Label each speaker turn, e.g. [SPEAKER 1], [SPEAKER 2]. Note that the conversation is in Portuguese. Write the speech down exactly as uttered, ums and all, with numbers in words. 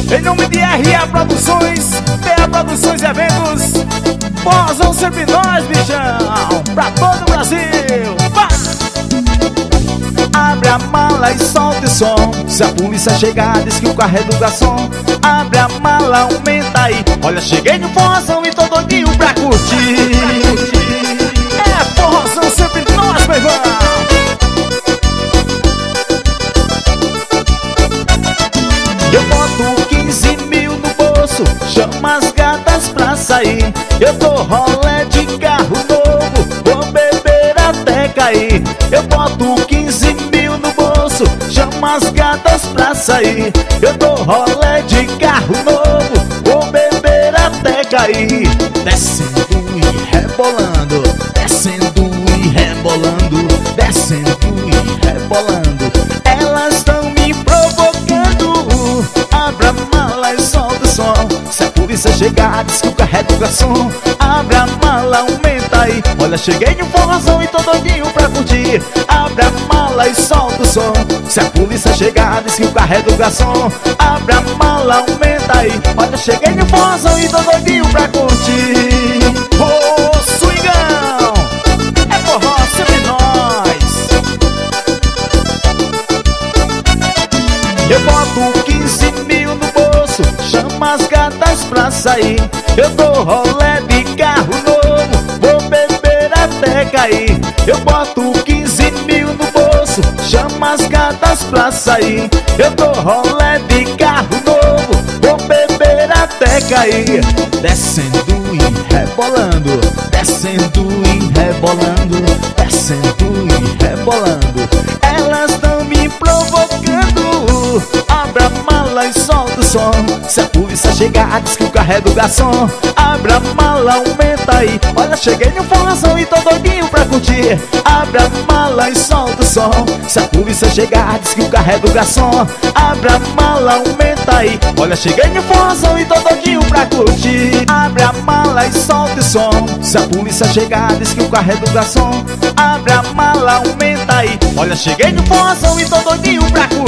[SPEAKER 1] Em nome de R A Produções, T A Produções e Eventos, Forrozão sempre nós, bichão, pra todo o Brasil. Vai! Abre a mala e solta o som. Se a polícia chegar, diz que o carro é do garçom. Abre a mala, aumenta aí. Olha, cheguei no forrozão e tô doidinho pra curtir. É forrozão sempre nós, meu irmão. Eu boto quinze mil no bolso, chama as gatas pra sair. Eu dou rolé de carro novo, vou beber até cair. Eu boto quinze mil no bolso, chama as gatas pra sair. Eu dou rolé de carro novo, vou beber até cair. Descendo e rebolando, descendo e rebolando, descendo e rebolando. Elas estão me provocando. Abre a mala e solta o som. Se a polícia chegar, diz que o carro é do garçom. Abre a mala, aumenta aí. Olha, cheguei no forrozão e tô doidinho pra curtir. Abre a mala e solta o som. Se a polícia chegar, diz que o carro é do garçom. Abre a mala, aumenta aí. Olha, cheguei no forrozão e tô doidinho pra curtir. Ô, oh, swingão, é forró sempre nós. Eu boto quinze mil no bolso, chama as gatas pra sair. Eu dou rolé de carro novo, vou beber até cair. Eu boto quinze mil no bolso, chama as gatas pra sair. Eu dou rolé de carro novo, vou beber até cair. Descendo e rebolando, descendo e rebolando, descendo e rebolando. Elas estão me provocando. Abre a mala e solta o som. Se a polícia chegar, diz que o carro é do garçom. Abre a mala, aumenta aí. Olha, cheguei no forrozão e tô doidinho pra curtir. Abre a mala e solta o som. Se a polícia chegar, diz que o carro é do garçom. Abre a mala, aumenta aí. Olha, cheguei no forrozão e tô doidinho pra curtir. Abre a mala e solta o som. Se a polícia chegar, diz que o carro é do garçom. Abre a mala, aumenta aí. Olha, cheguei no forrozão e tô doidinho pra curtir.